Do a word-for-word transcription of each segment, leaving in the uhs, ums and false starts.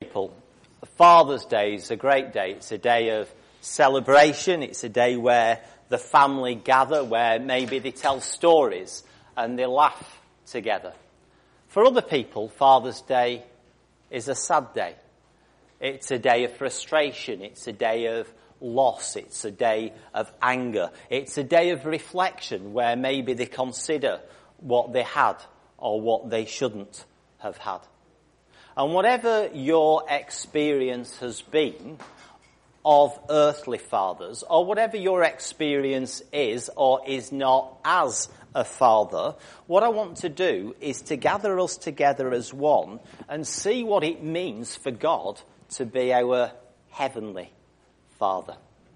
people, Father's Day is a great day. It's a day of celebration. It's a day where the family gather, where maybe they tell stories and they laugh together. For other people, Father's Day is a sad day. It's a day of frustration. It's a day of loss. It's a day of anger. It's a day of reflection where maybe they consider what they had or what they shouldn't have had. And whatever your experience has been of earthly fathers, or whatever your experience is or is not as a father, what I want to do is to gather us together as one and see what it means for God to be our heavenly Father.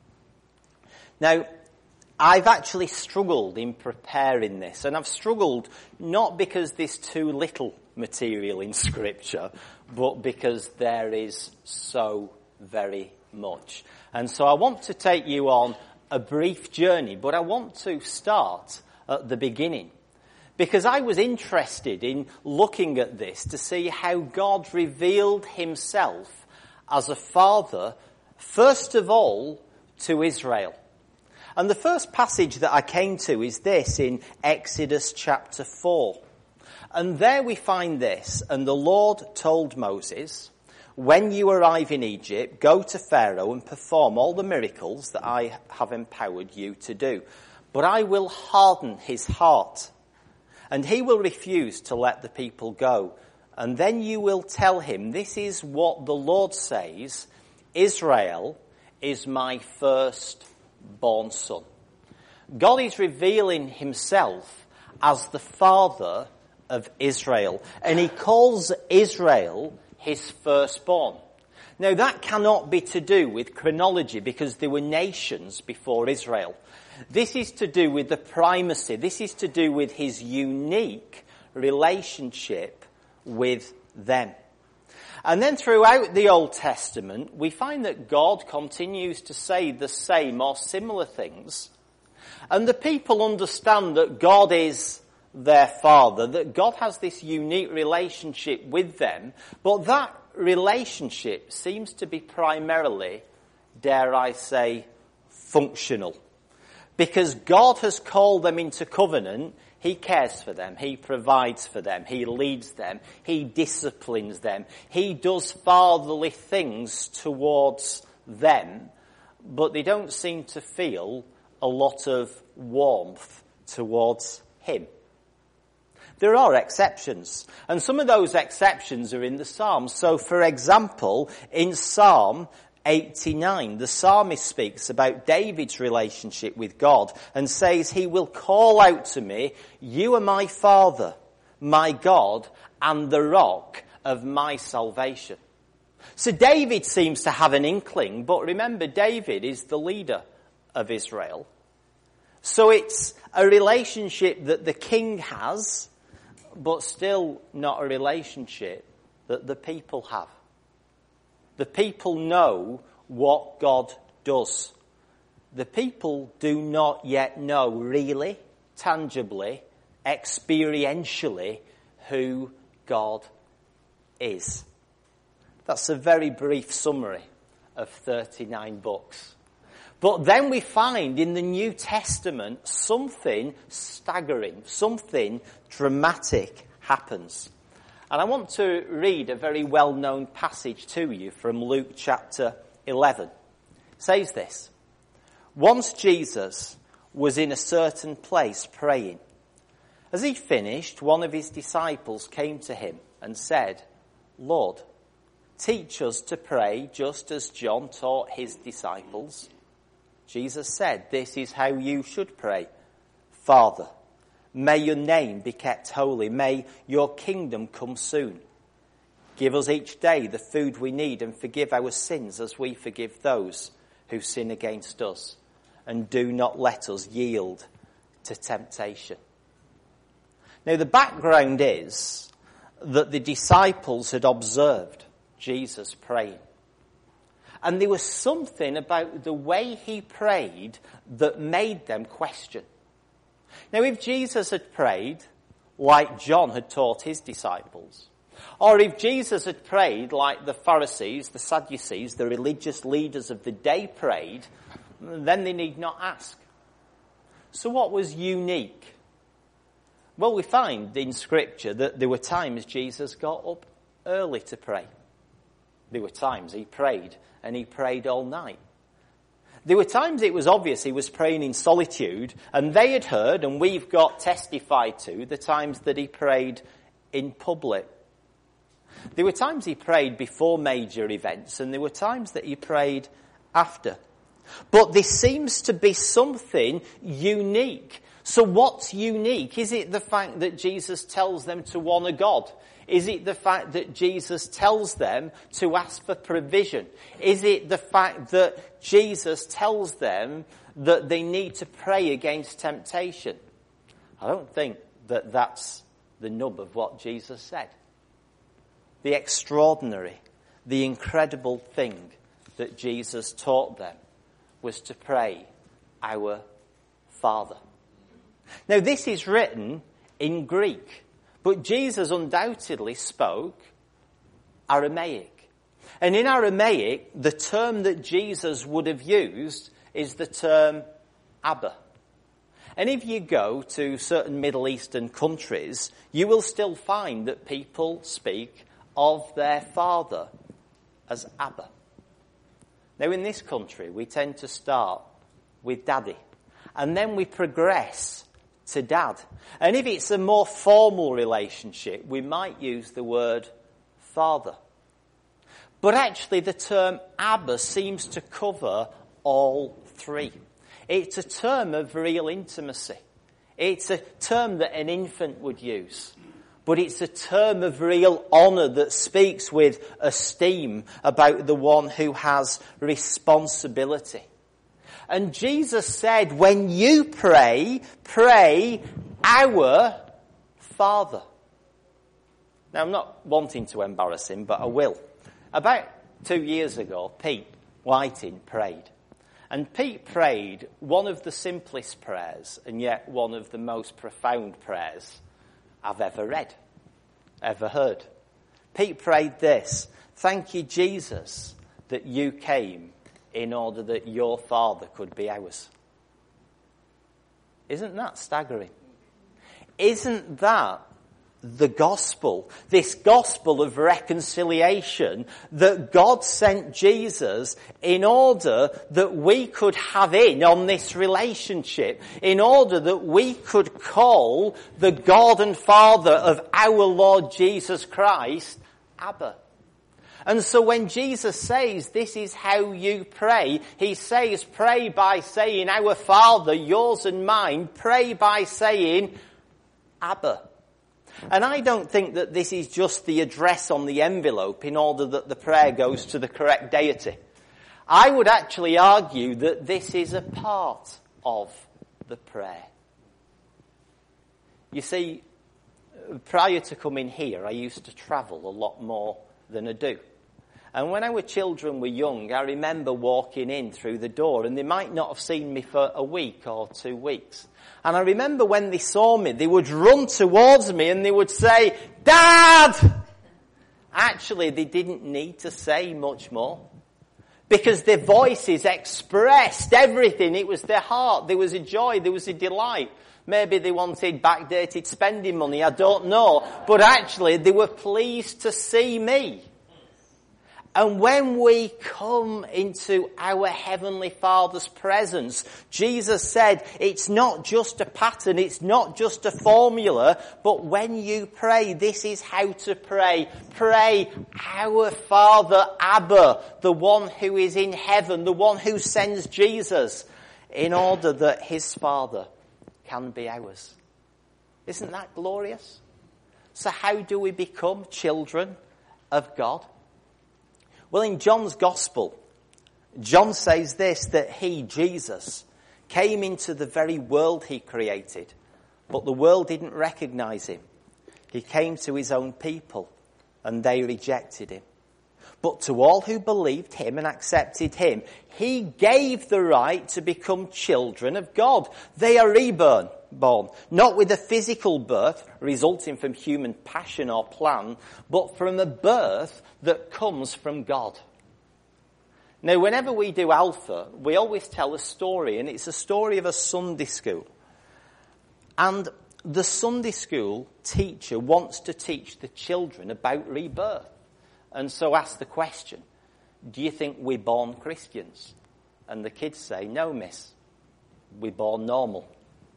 Now, I've actually struggled in preparing this, and I've struggled not because there's too little material in Scripture, but because there is so very much. And so I want to take you on a brief journey, but I want to start at the beginning, because I was interested in looking at this to see how God revealed himself as a father, first of all, to Israel. And the first passage that I came to is this in Exodus chapter four. And there we find this, and the Lord told Moses, when you arrive in Egypt, go to Pharaoh and perform all the miracles that I have empowered you to do. But I will harden his heart, and he will refuse to let the people go. And then you will tell him, this is what the Lord says, Israel is my firstborn son. God is revealing himself as the father of Israel, and he calls Israel his firstborn. Now that cannot be to do with chronology, because there were nations before Israel. This is to do with the primacy. This is to do with his unique relationship with them. And then throughout the Old Testament, we find that God continues to say the same or similar things. And the people understand that God is their father, that God has this unique relationship with them, but that relationship seems to be primarily, dare I say, functional. Because God has called them into covenant, he cares for them, he provides for them, he leads them, he disciplines them, he does fatherly things towards them, but they don't seem to feel a lot of warmth towards him. There are exceptions, and some of those exceptions are in the Psalms. So, for example, in Psalm eighty-nine, the psalmist speaks about David's relationship with God and says, he will call out to me, you are my Father, my God, and the rock of my salvation. So David seems to have an inkling, but remember, David is the leader of Israel. So it's a relationship that the king has, but still not a relationship that the people have. The people know what God does. The people do not yet know really, tangibly, experientially who God is. That's a very brief summary of thirty-nine books. But then we find in the New Testament something staggering, something dramatic happens. And I want to read a very well-known passage to you from Luke chapter eleven. It says this: once Jesus was in a certain place praying. As he finished, one of his disciples came to him and said, Lord, teach us to pray just as John taught his disciples. Jesus said, this is how you should pray. Father, may your name be kept holy. May your kingdom come soon. Give us each day the food we need, and forgive our sins as we forgive those who sin against us. And do not let us yield to temptation. Now the background is that the disciples had observed Jesus praying. And there was something about the way he prayed that made them question. Now, if Jesus had prayed like John had taught his disciples, Or if Jesus had prayed like the Pharisees, the Sadducees, the religious leaders of the day prayed, then they need not ask. So what was unique? Well, we find in Scripture that there were times Jesus got up early to pray. There were times he prayed, and he prayed all night. There were times it was obvious he was praying in solitude, and they had heard, and we've got testified to, the times that he prayed in public. There were times he prayed before major events, and there were times that he prayed after. But there seems to be something unique. So what's unique? Is it the fact that Jesus tells them to honour God? Is it the fact that Jesus tells them to ask for provision? Is it the fact that Jesus tells them that they need to pray against temptation? I don't think that that's the nub of what Jesus said. The extraordinary, the incredible thing that Jesus taught them was to pray, Our Father. Now this is written in Greek. But Jesus undoubtedly spoke Aramaic. And in Aramaic, the term that Jesus would have used is the term Abba. And if you go to certain Middle Eastern countries, you will still find that people speak of their father as Abba. Now in this country, we tend to start with Daddy. And then we progress to Dad. And if it's a more formal relationship, we might use the word Father. But actually the term Abba seems to cover all three. It's a term of real intimacy. It's a term that an infant would use. But it's a term of real honour that speaks with esteem about the one who has responsibility. And Jesus said, when you pray, pray our Father. Now, I'm not wanting to embarrass him, but I will. About two years ago, Pete Whiting prayed. And Pete prayed one of the simplest prayers, and yet one of the most profound prayers I've ever read, ever heard. Pete prayed this: thank you, Jesus, that you came in order that your Father could be ours. Isn't that staggering? Isn't that the gospel? This gospel of reconciliation, that God sent Jesus in order that we could have in on this relationship, in order that we could call the God and Father of our Lord Jesus Christ Abba. And so when Jesus says, this is how you pray, he says, pray by saying, Our Father, yours and mine. Pray by saying, Abba. And I don't think that this is just the address on the envelope in order that the prayer goes to the correct deity. I would actually argue that this is a part of the prayer. You see, prior to coming here, I used to travel a lot more than I do. And when our children were young, I remember walking in through the door, and they might not have seen me for a week or two weeks. And I remember when they saw me, they would run towards me and they would say, Dad! Actually, they didn't need to say much more, because their voices expressed everything. It was their heart. There was a joy. There was a delight. Maybe they wanted backdated spending money. I don't know. But actually, they were pleased to see me. And when we come into our Heavenly Father's presence, Jesus said, it's not just a pattern, it's not just a formula, but when you pray, this is how to pray. Pray, Our Father, Abba, the one who is in heaven, the one who sends Jesus, in order that his Father can be ours. Isn't that glorious? So how do we become children of God? Well, in John's Gospel, John says this, that he, Jesus, came into the very world he created, but the world didn't recognize him. He came to his own people, and they rejected him. But to all who believed him and accepted him, he gave the right to become children of God. They are reborn. born. Not with a physical birth resulting from human passion or plan, but from a birth that comes from God. Now, whenever we do Alpha, we always tell a story, and it's a story of a Sunday school. And the Sunday school teacher wants to teach the children about rebirth. And so asks the question, do you think we're born Christians? And the kids say, no, miss, we're born normal.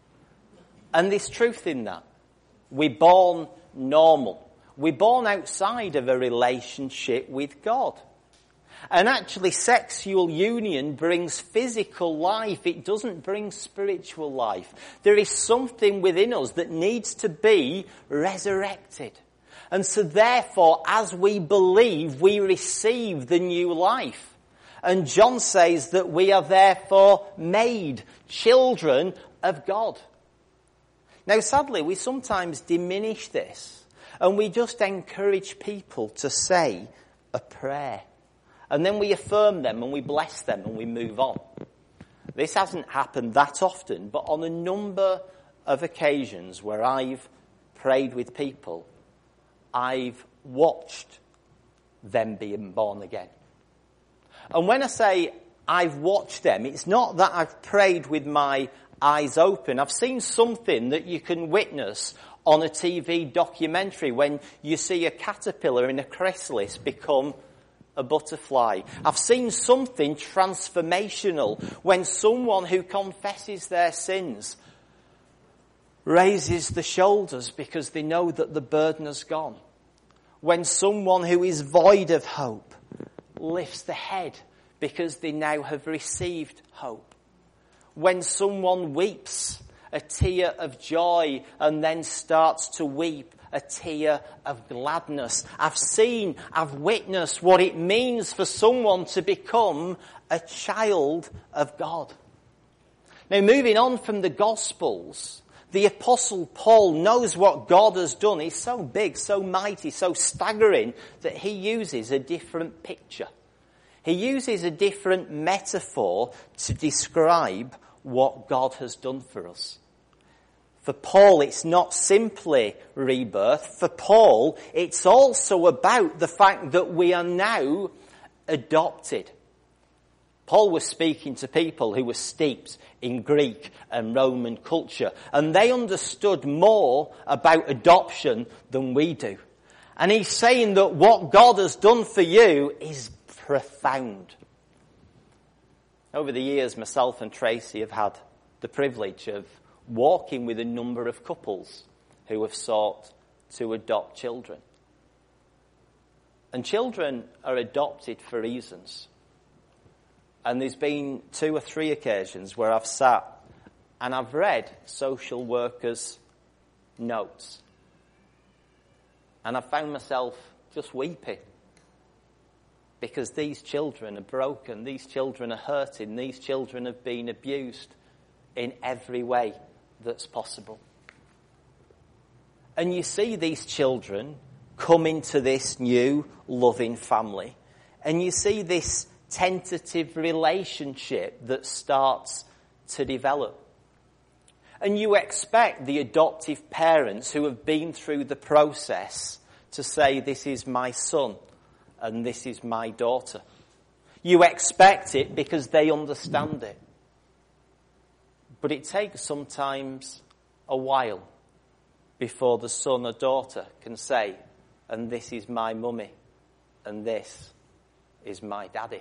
And there's truth in that. We're born normal. We're born outside of a relationship with God. And actually, sexual union brings physical life. It doesn't bring spiritual life. There is something within us that needs to be resurrected. And so therefore, as we believe, we receive the new life. And John says that we are therefore made children of God. Now, sadly, we sometimes diminish this. And we just encourage people to say a prayer. And then we affirm them and we bless them and we move on. This hasn't happened that often, but on a number of occasions where I've prayed with people, I've watched them being born again. And when I say I've watched them, it's not that I've prayed with my eyes open. I've seen something that you can witness on a T V documentary when you see a caterpillar in a chrysalis become a butterfly. I've seen something transformational when someone who confesses their sins raises the shoulders because they know that the burden has gone. When someone who is void of hope lifts the head because they now have received hope. When someone weeps a tear of joy and then starts to weep a tear of gladness. I've seen, I've witnessed what it means for someone to become a child of God. Now, moving on from the Gospels, the Apostle Paul knows what God has done. He's so big, so mighty, so staggering that he uses a different picture. He uses a different metaphor to describe what God has done for us. For Paul, it's not simply rebirth. For Paul, it's also about the fact that we are now adopted. Paul was speaking to people who were steeped in Greek and Roman culture, and they understood more about adoption than we do. And he's saying that what God has done for you is profound. Over the years, myself and Tracy have had the privilege of walking with a number of couples who have sought to adopt children. And children are adopted for reasons. And there's been two or three occasions where I've sat and I've read social workers' notes. And I've found myself just weeping. Because these children are broken, these children are hurting, these children have been abused in every way that's possible. And you see these children come into this new loving family, and you see this tentative relationship that starts to develop. And you expect the adoptive parents who have been through the process to say, this is my son and this is my daughter. You expect it because they understand it. But it takes sometimes a while before the son or daughter can say, and this is my mummy, and this is my daddy.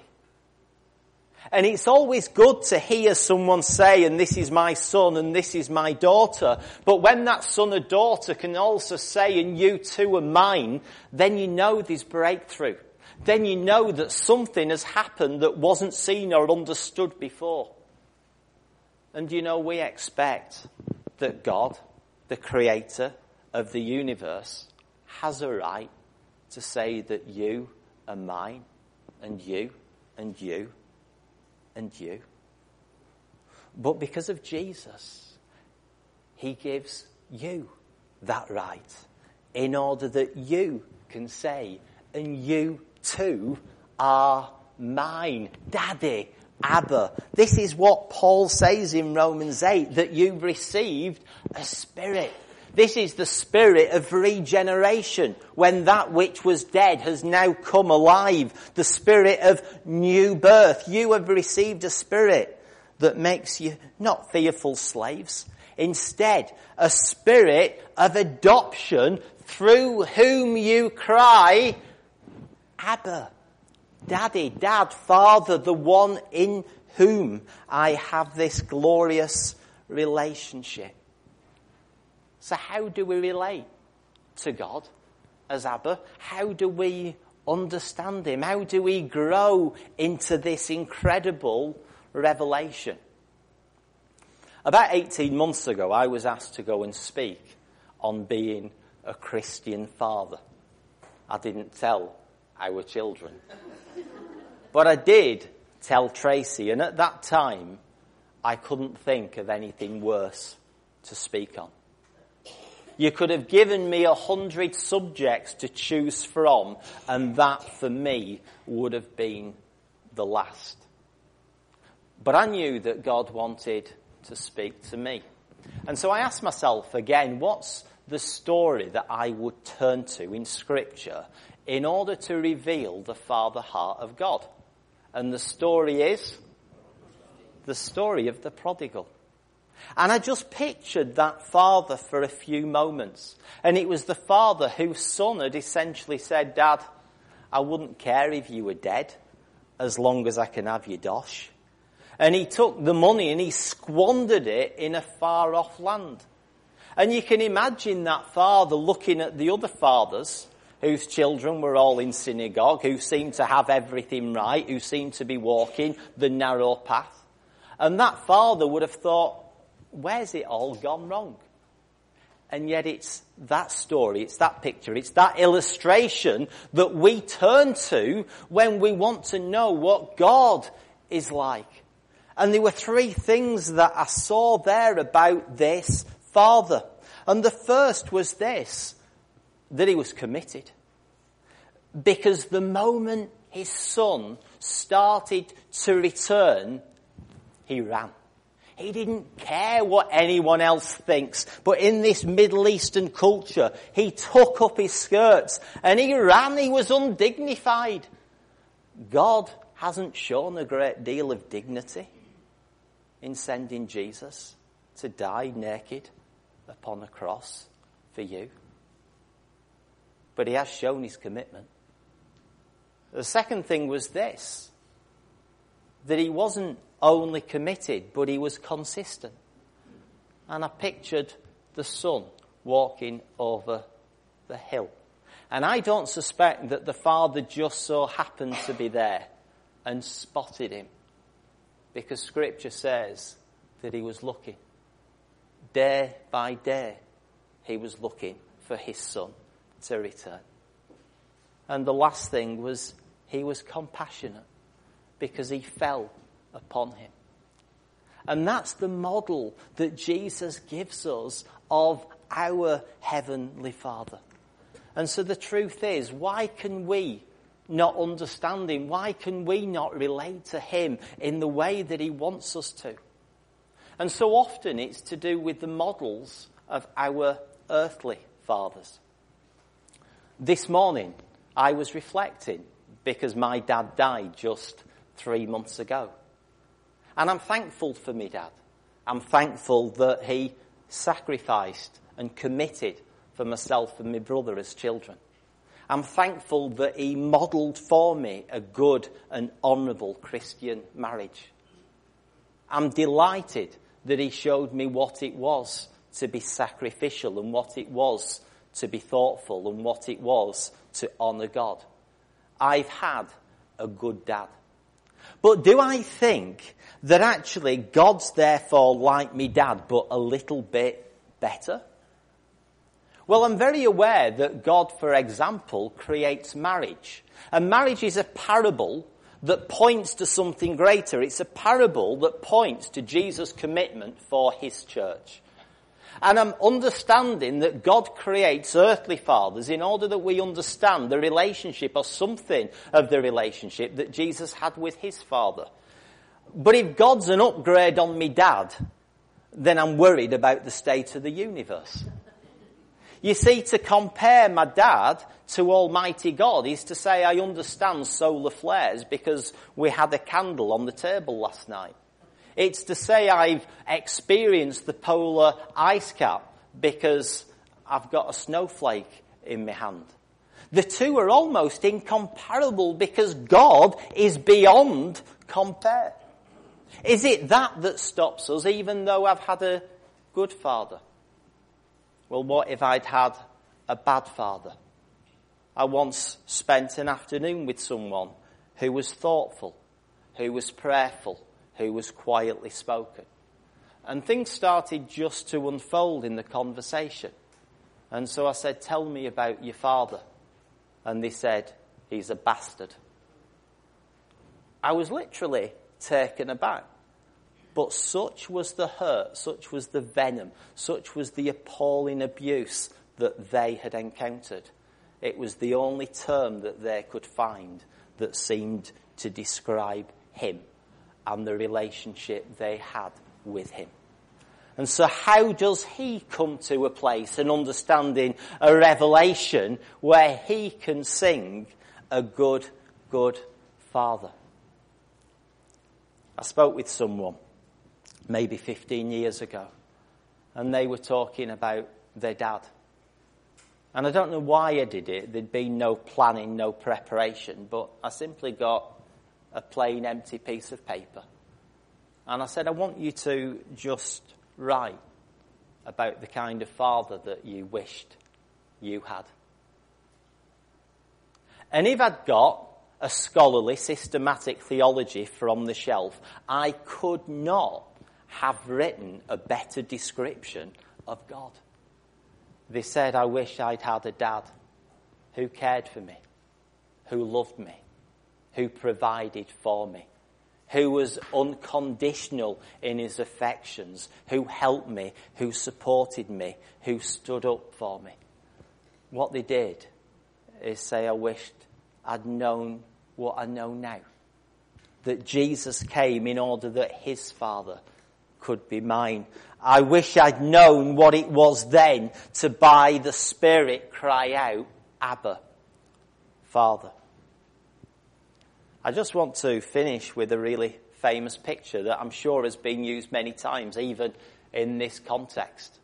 And it's always good to hear someone say, and this is my son, and this is my daughter. But when that son or daughter can also say, and you too are mine, then you know there's breakthrough. Then you know that something has happened that wasn't seen or understood before. And you know, we expect that God, the creator of the universe, has a right to say that you are mine, and you, and you, and you. But because of Jesus, he gives you that right in order that you can say, and you too are mine. Daddy, Abba. This is what Paul says in Romans eight, that you've received a spirit. This is the spirit of regeneration, when that which was dead has now come alive. The spirit of new birth. You have received a spirit that makes you not fearful slaves. Instead, a spirit of adoption through whom you cry, Abba, Daddy, Dad, Father, the one in whom I have this glorious relationship. So how do we relate to God as Abba? How do we understand him? How do we grow into this incredible revelation? About eighteen months ago, I was asked to go and speak on being a Christian father. I didn't tell our children. But I did tell Tracy, and at that time, I couldn't think of anything worse to speak on. You could have given me a hundred subjects to choose from, and that for me would have been the last. But I knew that God wanted to speak to me. And so I asked myself again, what's the story that I would turn to in Scripture in order to reveal the Father heart of God? And the story is the story of the prodigal. And I just pictured that father for a few moments. And it was the father whose son had essentially said, Dad, I wouldn't care if you were dead as long as I can have your dosh. And he took the money and he squandered it in a far off land. And you can imagine that father looking at the other fathers whose children were all in synagogue, who seemed to have everything right, who seemed to be walking the narrow path. And that father would have thought, where's it all gone wrong? And yet it's that story, it's that picture, it's that illustration that we turn to when we want to know what God is like. And there were three things that I saw there about this father. And the first was this, that he was committed. Because the moment his son started to return, he ran. He didn't care what anyone else thinks. But in this Middle Eastern culture, he took up his skirts and he ran. He was undignified. God hasn't shown a great deal of dignity in sending Jesus to die naked upon a cross for you. But he has shown his commitment. The second thing was this, that he wasn't only committed, but he was consistent. And I pictured the son walking over the hill. And I don't suspect that the father just so happened to be there and spotted him, because Scripture says that he was looking. Day by day, he was looking for his son to return. And the last thing was, he was compassionate, because he fell upon him. And that's the model that Jesus gives us of our Heavenly Father. And so the truth is, why can we not understand him? Why can we not relate to him in the way that he wants us to? And so often it's to do with the models of our earthly fathers. This morning I was reflecting because my dad died just three months ago. And I'm thankful for my dad. I'm thankful that he sacrificed and committed for myself and my brother as children. I'm thankful that he modelled for me a good and honourable Christian marriage. I'm delighted that he showed me what it was to be sacrificial and what it was to be thoughtful and what it was to honour God. I've had a good dad. But do I think that actually God's therefore like me dad, but a little bit better? Well, I'm very aware that God, for example, creates marriage. And marriage is a parable that points to something greater. It's a parable that points to Jesus' commitment for his church. And I'm understanding that God creates earthly fathers in order that we understand the relationship or something of the relationship that Jesus had with his Father. But if God's an upgrade on me dad, then I'm worried about the state of the universe. You see, to compare my dad to Almighty God is to say I understand solar flares because we had a candle on the table last night. It's to say I've experienced the polar ice cap because I've got a snowflake in my hand. The two are almost incomparable because God is beyond compare. Is it that that stops us, even though I've had a good father? Well, what if I'd had a bad father? I once spent an afternoon with someone who was thoughtful, who was prayerful, who was quietly spoken. And things started just to unfold in the conversation. And so I said, tell me about your father. And they said, he's a bastard. I was literally taken aback. But such was the hurt, such was the venom, such was the appalling abuse that they had encountered. It was the only term that they could find that seemed to describe him and the relationship they had with him. And so how does he come to a place, an understanding, a revelation where he can sing a good, good Father? I spoke with someone maybe fifteen years ago, and they were talking about their dad. And I don't know why I did it. There'd been no planning, no preparation, but I simply got a plain empty piece of paper. And I said, I want you to just write about the kind of father that you wished you had. And if I'd got a scholarly, systematic theology from the shelf, I could not have written a better description of God. They said, I wish I'd had a dad who cared for me, who loved me, who provided for me, who was unconditional in his affections, who helped me, who supported me, who stood up for me. What they did is say, I wished I'd known what I know now. That Jesus came in order that his Father could be mine. I wish I'd known what it was then to by the Spirit cry out, Abba, Father. I just want to finish with a really famous picture that I'm sure has been used many times, even in this context.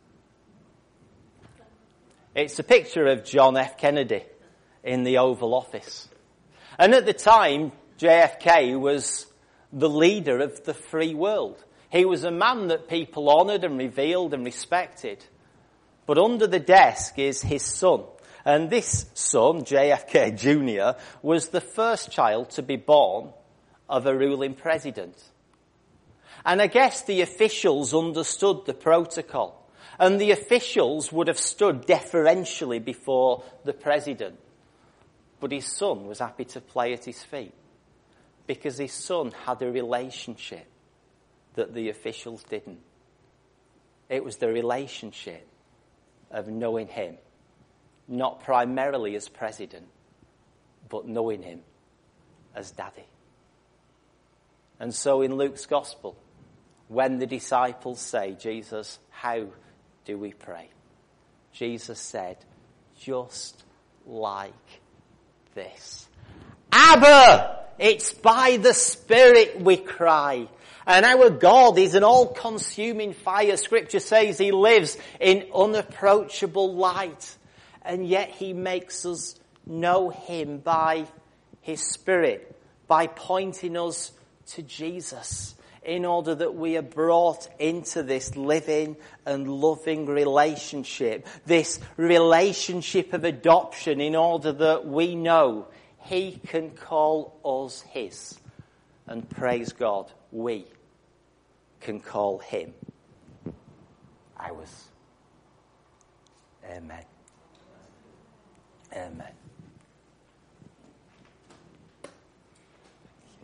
It's a picture of John F. Kennedy in the Oval Office. And at the time, J F K was the leader of the free world. He was a man that people honoured and revered and respected. But under the desk is his son. And this son, J F K Junior, was the first child to be born of a ruling president. And I guess the officials understood the protocol. And the officials would have stood deferentially before the president. But his son was happy to play at his feet. Because his son had a relationship that the officials didn't. It was the relationship of knowing him. Not primarily as president, but knowing him as daddy. And so in Luke's gospel, when the disciples say, Jesus, how do we pray? Jesus said, just like this. Abba! It's by the Spirit we cry. And our God is an all-consuming fire. Scripture says he lives in unapproachable light. And yet he makes us know him by his Spirit, by pointing us to Jesus, in order that we are brought into this living and loving relationship, this relationship of adoption, in order that we know he can call us his. And praise God, we can call him ours. Amen. Amen.